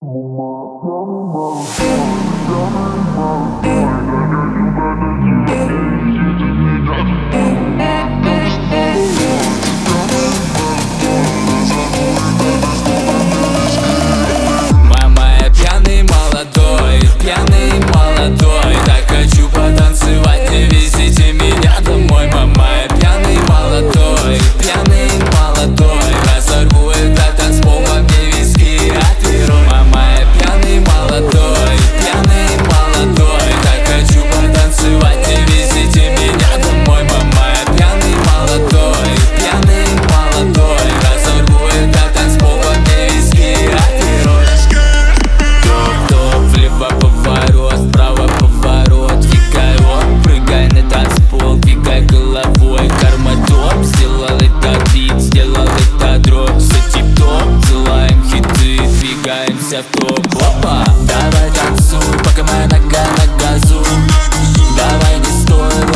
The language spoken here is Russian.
Мама, я пьяный молодой, так хочу потанцевать, не везите меня домой. Мама, я пьяный молодой, разорву этот танцпол, мне виски отберу. Мама, я пьяный молодой, так хочу потанцевать, не везите меня домой. Мама, я пьяный молодой, разорву этот танцпол, мне виски отберу. Топ, влево поворот, вправо поворот, двигай, прыгай на танцпол, двигай головой, карма топ. Сделал это бит, сделал это дроп, все тип-топ, делаем хиты, двигаемся в топ. Опа, давай танцуй, пока моя нога на газу. Давай не стой,